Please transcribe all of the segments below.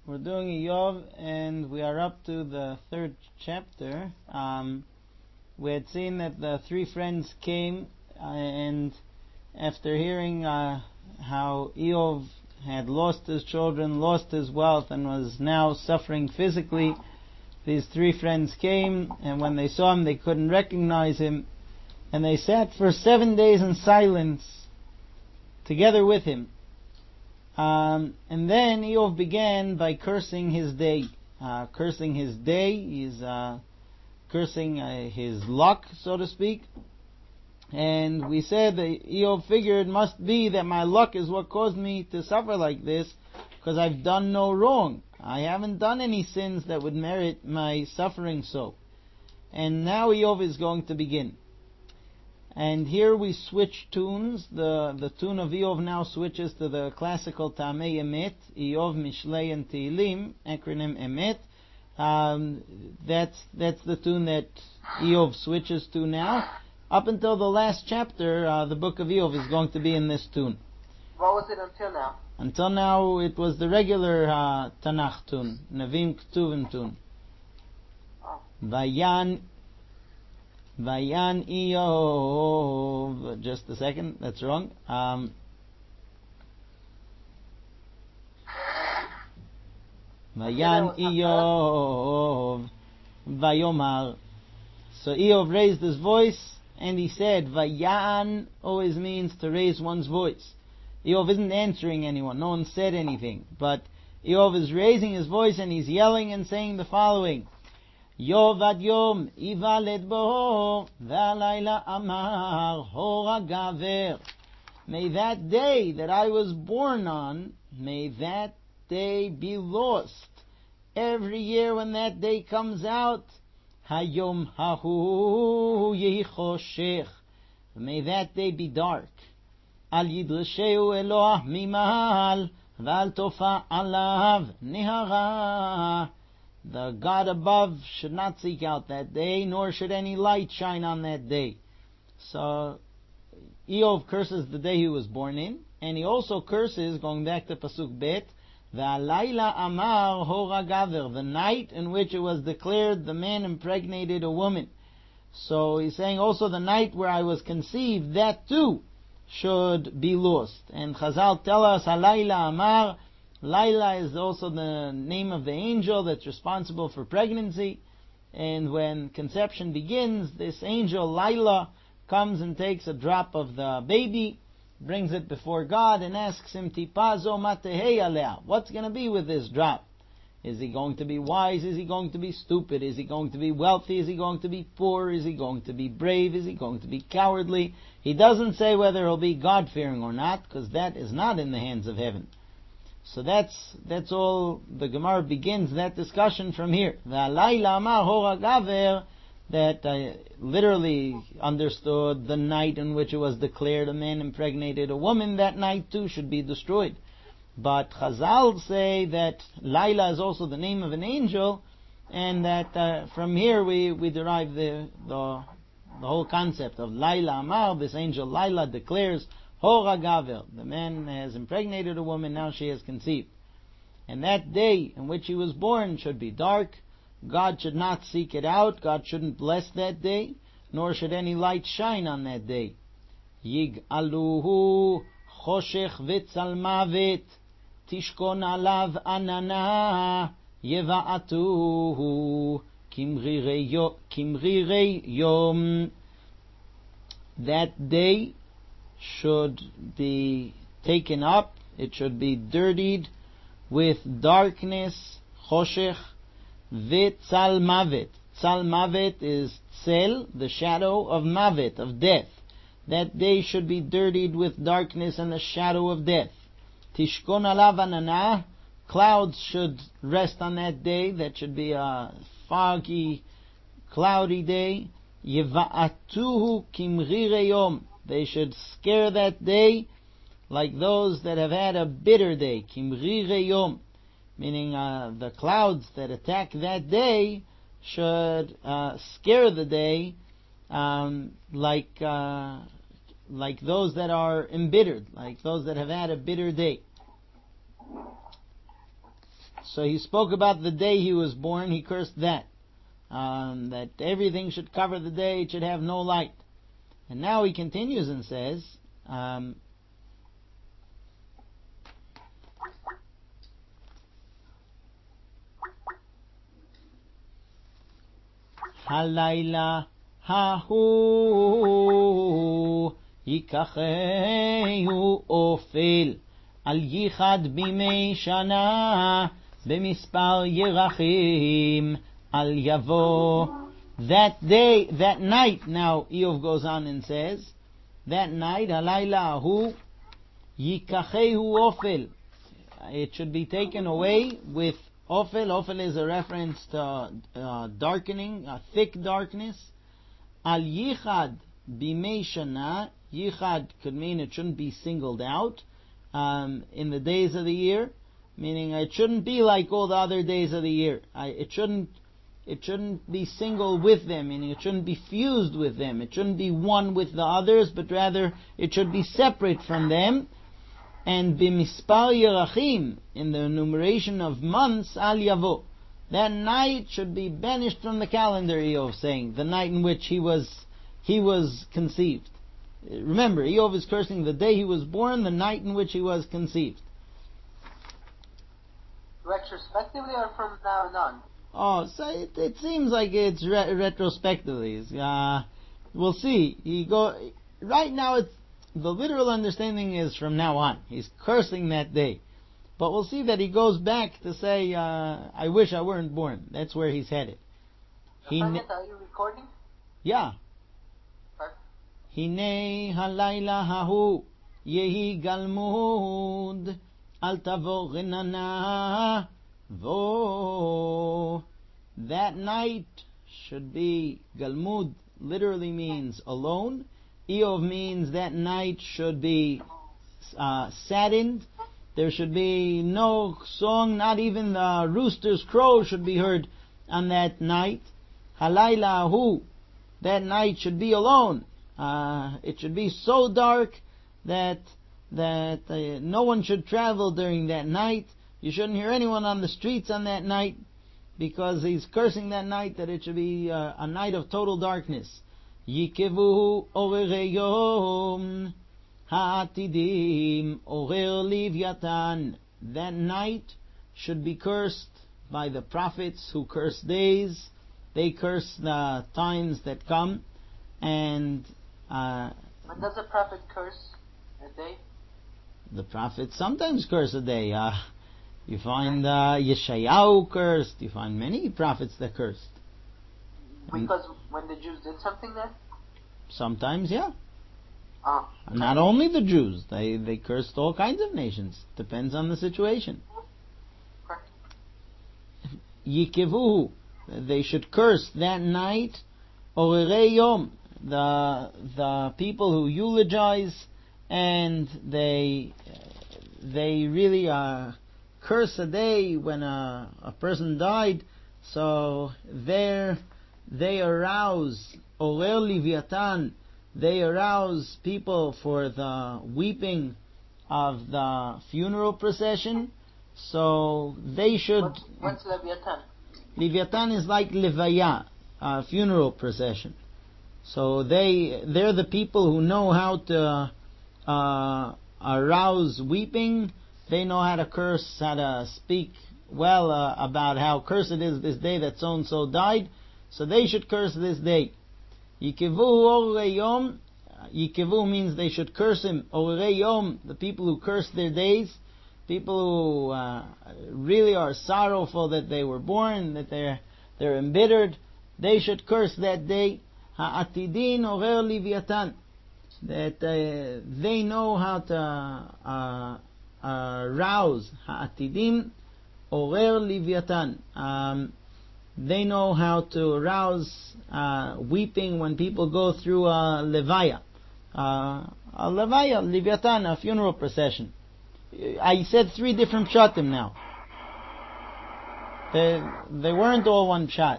We're doing Iyov, and we are up to the third chapter. We had seen that the three friends came, and after hearing how Iyov had lost his children, lost his wealth, and was now suffering physically, these three friends came, and when they saw him, they couldn't recognize him, and they sat for 7 days in silence together with him. And then Iyov began by cursing his day. He's cursing his luck, so to speak. And we said that Iyov figured must be that my luck is what caused me to suffer like this, because I've done no wrong. I haven't done any sins that would merit my suffering so. And now Iyov is going to begin. And here we switch tunes. The tune of Iyov now switches to the classical Tamei Emet, Iyov, Mishlei, and Tehillim, acronym Emet. That's the tune that Iyov switches to now. Up until the last chapter, the book of Iyov is going to be in this tune. What was it until now? Until now, it was the regular Tanakh tune, Nevim Ketuvim tune. Oh. Vayan Iyov. Just a second, that's wrong. Vayan Iyov Vayomar. So Iyov raised his voice and he said, Vayan always means to raise one's voice. Iyov isn't answering anyone, no one said anything, but Iyov is raising his voice and he's yelling and saying the following: Yov ad yom ivaled bo v'alayla amar hora gaver. May that day that I was born on, may that day be lost. Every year when that day comes out, hayom hahu yehi choshech. May that day be dark. Al yidresheu Eloah mimahal v'al tofa alav nihara. The God above should not seek out that day, nor should any light shine on that day. So Iyov curses the day he was born in, and he also curses, going back to Pasuk Bet, V'alayla amar hora gaver, the night in which it was declared the man impregnated a woman. So he's saying also the night where I was conceived, that too should be lost. And Chazal tell us, Halayla amar, Laila is also the name of the angel that's responsible for pregnancy. And when conception begins, this angel, Laila, comes and takes a drop of the baby, brings it before God, and asks him, Tipazo matehei alea. What's going to be with this drop? Is he going to be wise? Is he going to be stupid? Is he going to be wealthy? Is he going to be poor? Is he going to be brave? Is he going to be cowardly? He doesn't say whether he'll be God-fearing or not, because that is not in the hands of heaven. So that's all. The Gemara begins that discussion from here. V'alayla amar hora gaver, that literally understood the night in which it was declared a man impregnated a woman, that night too should be destroyed. But Chazal say that Laila is also the name of an angel, and that from here we derive the whole concept of Laila Amar. This angel Laila declares Hora Gaver, the man has impregnated a woman, now she has conceived. And that day in which he was born should be dark. God should not seek it out. God shouldn't bless that day, nor should any light shine on that day. Yig'aluhu choshech v'tzalmavet, tishkon alav anana, yeva'atuhu kimrirei yom. That day should be taken up, it should be dirtied with darkness, choshech, v'tzal mavet. Tzal mavet is tzel, the shadow of mavet, of death. That day should be dirtied with darkness and the shadow of death. Tishkon alav anana, clouds should rest on that day. That should be a foggy, cloudy day. Yeva'atuhu kimrirei yom. They should scare that day like those that have had a bitter day. Kimrirei yom. Meaning the clouds that attack that day should scare the day like those that are embittered, like those that have had a bitter day. So he spoke about the day he was born, he cursed that. That everything should cover the day, it should have no light. And now he continues and says, Halayla hahu yikachehu ofel al yichad bimei shana b'mispar yerachim al yavo. That day, that night, now Eov goes on and says, that night, halayla hahu yikachehu ofel. It should be taken away with Ofel. Ofel is a reference to darkening, thick darkness. Al yichad bimei shana. Yichad could mean it shouldn't be singled out in the days of the year, meaning it shouldn't be like all the other days of the year. It shouldn't be single with them, meaning it shouldn't be fused with them. It shouldn't be one with the others, but rather it should be separate from them. And b'mispar yerachim, in the enumeration of months, al yavo. That night should be banished from the calendar, Eov saying, the night in which he was conceived. Remember, Eov is cursing the day he was born, the night in which he was conceived. Retrospectively or from now on? Oh, so it seems like it's retrospectively. We'll see. Right now the literal understanding is from now on. He's cursing that day. But we'll see that he goes back to say, I wish I weren't born. That's where he's headed. Are you recording? Yeah. Hine halayla hahu yehi galmud al tavo rinana vo. That night should be galmud, literally means alone. Eov means that night should be saddened. There should be no song, not even the rooster's crow should be heard on that night. Halayla hu, that night should be alone. It should be so dark that no one should travel during that night. You shouldn't hear anyone on the streets on that night, because he's cursing that night, that it should be a night of total darkness. Yikevu orei yom ha'atidim orer Livyatan. That night should be cursed by the prophets who curse days. They curse the times that come. And when does a prophet curse a day? The prophets sometimes curse a day. You find Yeshayahu cursed. You find many prophets that cursed. Because when the Jews did something then? Sometimes, yeah. Okay. Not only the Jews. They cursed all kinds of nations. Depends on the situation. Yikivuhu. They should curse that night. Orei yom. The people who eulogize, and they really curse a day when a person died. So they arouse Orer Livyatan. They arouse people for the weeping of the funeral procession. So they should. What's Leviathan? Leviathan is like Levaya, funeral procession. So they're the people who know how to arouse weeping. They know how to curse, how to speak well about how cursed it is this day that so and so died. So they should curse this day. Yikivu orei yom. Yikivu means they should curse him. Orei yom, the people who curse their days, people who really are sorrowful that they were born, that they're embittered, they should curse that day. Ha'atidin orer Livyatan, that they know how to arouse. Ha'atidim orer Livyatan. They know how to arouse weeping when people go through a levaya. Livyatan, a funeral procession. I said 3 different pshatim now. They weren't all one pshat.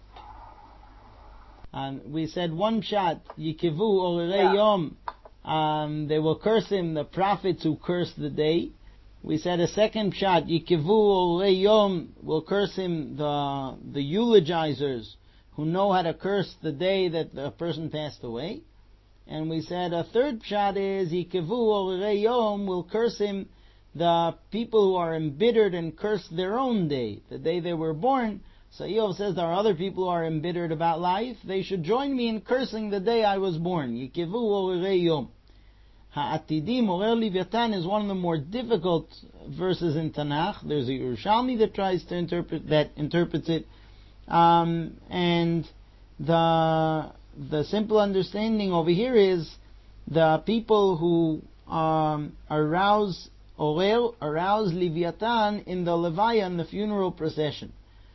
We said one pshat, Yikivu orei yom. They will curse him, the prophets who curse the day. We said a second pshat, Yikivu Orei Yom, will curse him the eulogizers who know how to curse the day that the person passed away. And we said a third pshat is Yikivu Orei Yom, will curse him the people who are embittered and curse their own day, the day they were born. So Eov says there are other people who are embittered about life. They should join me in cursing the day I was born. Yikivu Orei Yom. Ha'atidim Orer Livyatan is one of the more difficult verses in Tanakh. There's a Yerushalmi that tries to interprets it. And the simple understanding over here is the people who arouse Livyatan in the Levaya, in the funeral procession.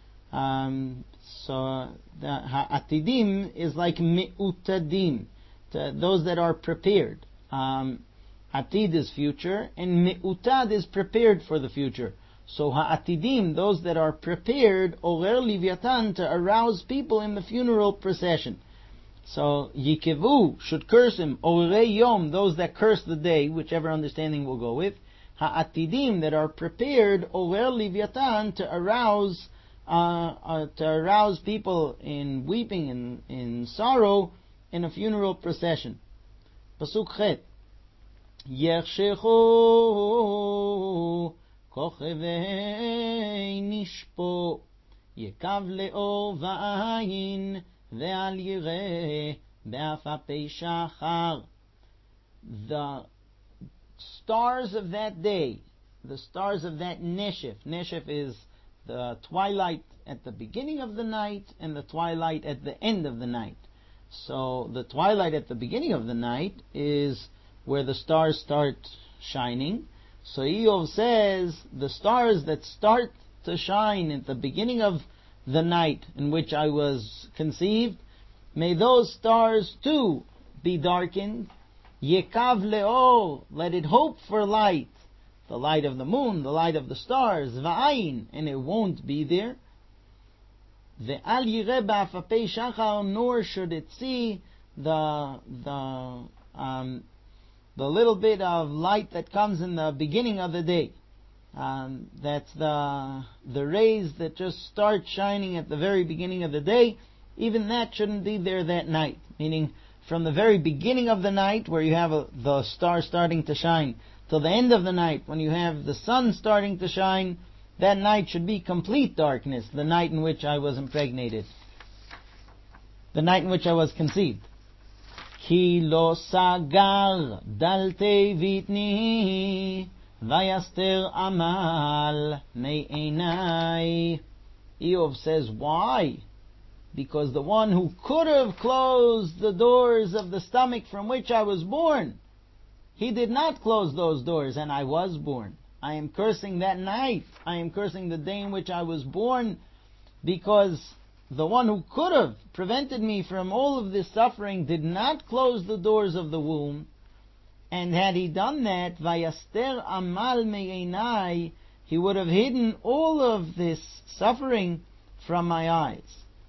So the Ha'atidim is like Me'utadim, those that are prepared. Atid is future, and Me'utad is prepared for the future. So Ha'atidim, those that are prepared, Orer Livyatan, to arouse people in the funeral procession. So Yikivu should curse him, Orei Yom, those that curse the day, whichever understanding we'll go with. Ha'atidim, that are prepared, Orer Livyatan, to arouse people in weeping and in sorrow in a funeral procession. Pasuk Chet. Yershecho kochevei nishpo yekav leor va'ayin ve'al yireh be'afapei shachar. The stars of that day, the stars of that Neshef. Neshef is the twilight at the beginning of the night and the twilight at the end of the night. So the twilight at the beginning of the night is where the stars start shining. So Eov says the stars that start to shine at the beginning of the night in which I was conceived, may those stars too be darkened. Yekav le'or, let it hope for light, the light of the moon, the light of the stars, va'ayin, and it won't be there. Ve'al yireh ba'afapei shachar, nor should it see the little bit of light that comes in the beginning of the day. That's the rays that just start shining at the very beginning of the day. Even that shouldn't be there that night. Meaning, from the very beginning of the night, where you have the star starting to shine, till the end of the night, when you have the sun starting to shine, that night should be complete darkness, the night in which I was impregnated, the night in which I was conceived. Ki lo sagar dalte vitni vayaster amal me'enai. Eov says, why? Because the one who could have closed the doors of the stomach from which I was born, he did not close those doors, and I was born. I am cursing that night. I am cursing the day in which I was born, because the one who could have prevented me from all of this suffering did not close the doors of the womb. And had he done that, vayaster amal me'enai, he would have hidden all of this suffering from my eyes.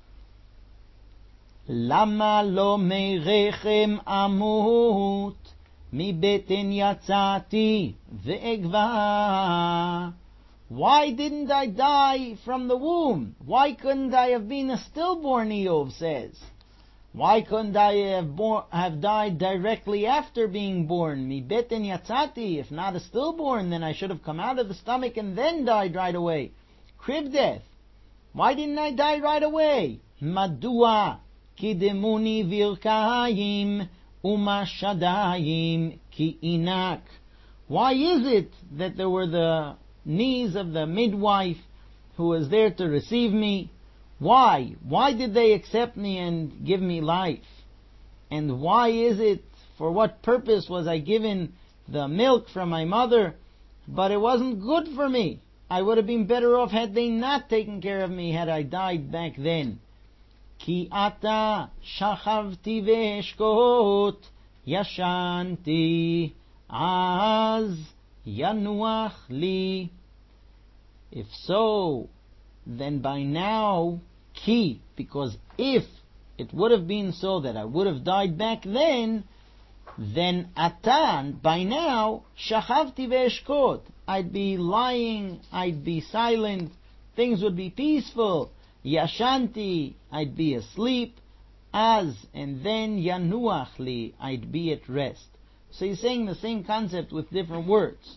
Lama lo merechem amut mi beten yatzati ve'egva. Why didn't I die from the womb? Why couldn't I have been a stillborn, Eov says? Why couldn't I have died directly after being born? Mi beten yatzati, if not a stillborn, then I should have come out of the stomach and then died right away. Crib death. Why didn't I die right away? Madua kidemuni virkayim umashadayim ki inak. Why is it that there were the knees of the midwife who was there to receive me? Why? Why did they accept me and give me life? And why is it, for what purpose was I given the milk from my mother? But it wasn't good for me. I would have been better off had they not taken care of me, had I died back then. Ki ata shachavti ve'eshkot yashanti az yanuach li. If so, then by now, because if it would have been so that I would have died back then, then atan, by now, shachavti ve'eshkot, I'd be lying, I'd be silent, things would be peaceful. Yashanti, I'd be asleep. Az, and then yanuach li, I'd be at rest. So he's saying the same concept with different words.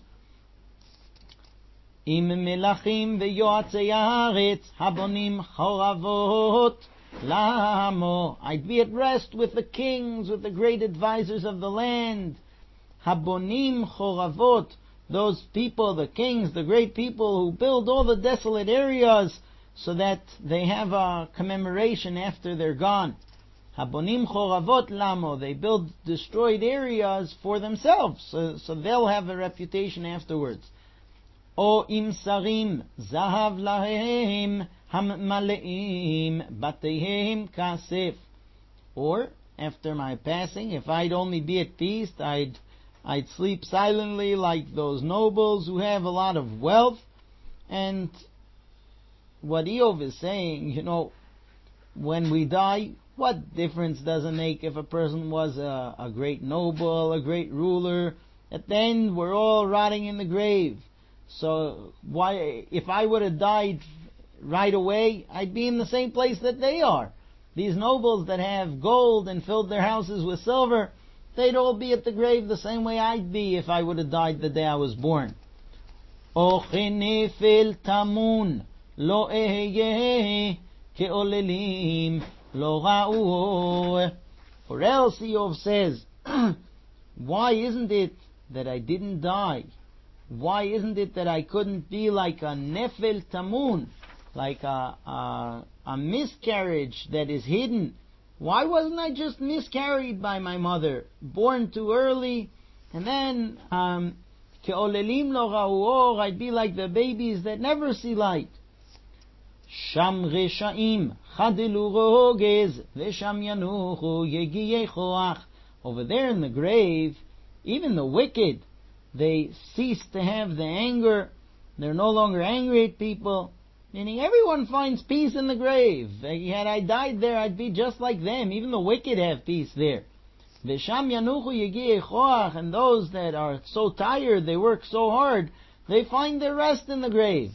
Im melachim ve'yoatzei haaretz habonim choravot lamo, I'd be at rest with the kings, with the great advisors of the land. Habonim choravot, those people, the kings, the great people who build all the desolate areas so that they have a commemoration after they're gone. Habonim choravot lamo, they build destroyed areas for themselves, so they'll have a reputation afterwards. O im sarim zahav lahem hamaleim batehem kasef. Or, after my passing, if I'd only be at peace, I'd sleep silently like those nobles who have a lot of wealth. And what Eov is saying, when we die, what difference does it make if a person was a great noble, a great ruler? At the end, we're all rotting in the grave. So why, if I would have died right away, I'd be in the same place that they are. These nobles that have gold and filled their houses with silver, they'd all be at the grave the same way I'd be if I would have died the day I was born. O chenefel tamun lo ehye ke'olelim lo ra'u. Or else Eov says, why isn't it that I didn't die? Why isn't it that I couldn't be like a nefel tamun, like a miscarriage that is hidden? Why wasn't I just miscarried by my mother, born too early, and then ke'olelim lo ra'u, I'd be like the babies that never see light. Sham reshaim chadelu rogez vesham yanuchu yegiyei choach. Over there in the grave, even the wicked, they cease to have the anger. They're no longer angry at people. Meaning everyone finds peace in the grave. Had I died there, I'd be just like them. Even the wicked have peace there. V'sham yanuchu yegiyei choach. And those that are so tired, they work so hard, they find their rest in the grave.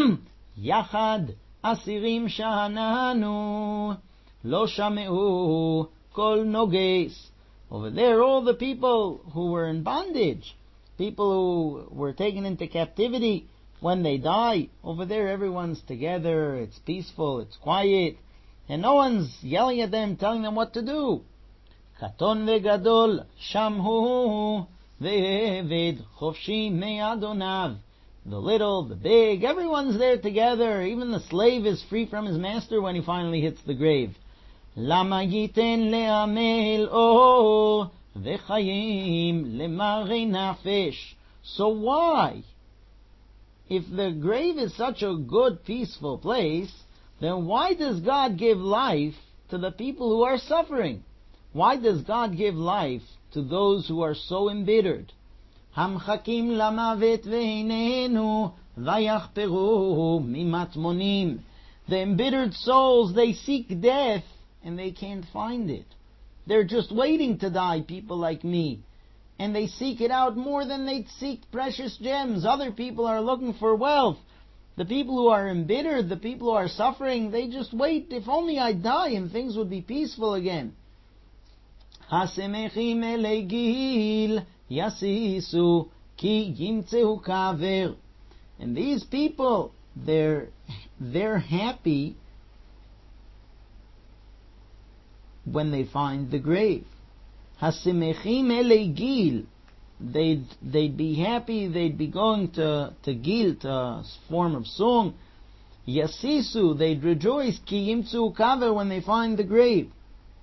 Yachad asirim shahananu lo shameu kol noges. Over there, all the people who were in bondage, people who were taken into captivity, when they die, over there everyone's together, it's peaceful, it's quiet, and no one's yelling at them, telling them what to do. Katon vegadol shamhu ve'eved chofshi me'adonav. The little, the big, everyone's there together. Even the slave is free from his master when he finally hits the grave. Lama yiten le'amel o v'chayim le'marei nafesh. So why? If the grave is such a good, peaceful place, then why does God give life to the people who are suffering? Why does God give life to those who are so embittered? Hamchakim lamavet veinenu vayachperu mimatmonim. The embittered souls, they seek death and they can't find it. They're just waiting to die, people like me. And they seek it out more than they seek precious gems. Other people are looking for wealth. The people who are embittered, the people who are suffering, they just wait, if only I die and things would be peaceful again. Hasemechim elei gil yasisu ki yimtzeu kaver. And these people, they're happy when they find the grave. Hasemechim elei gil, they'd be happy, they'd be going to gil, to a form of song. Yasisu, they'd rejoice, ki yimtzeu kaver, when they find the grave.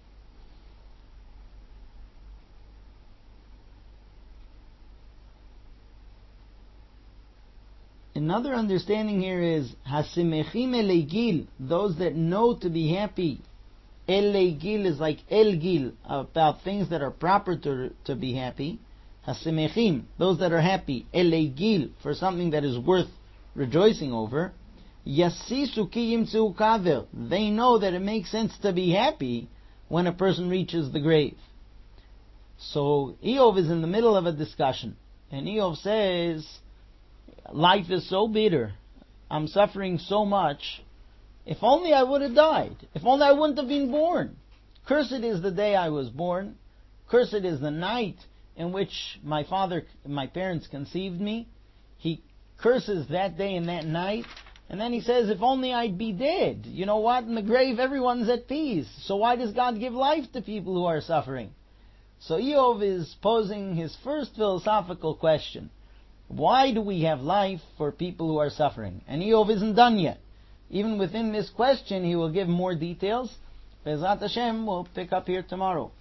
Another understanding here is hasimechim elei gil, those that know to be happy. Elei gil is like el gil, about things that are proper to be happy. Hasimechim, those that are happy. Elei gil, for something that is worth rejoicing over. Yasisu ki yimtzeu kaver, they know that it makes sense to be happy when a person reaches the grave. So Eov is in the middle of a discussion, and Eov says, life is so bitter, I'm suffering so much, if only I would have died, if only I wouldn't have been born. Cursed is the day I was born, cursed is the night in which my parents conceived me. He curses that day and that night, and then he says, if only I'd be dead. You know what? In the grave everyone's at peace, so why does God give life to people who are suffering? So Eov is posing his first philosophical question. Why do we have life for people who are suffering? And Eov isn't done yet. Even within this question, he will give more details. Be'ezrat Hashem, we'll pick up here tomorrow.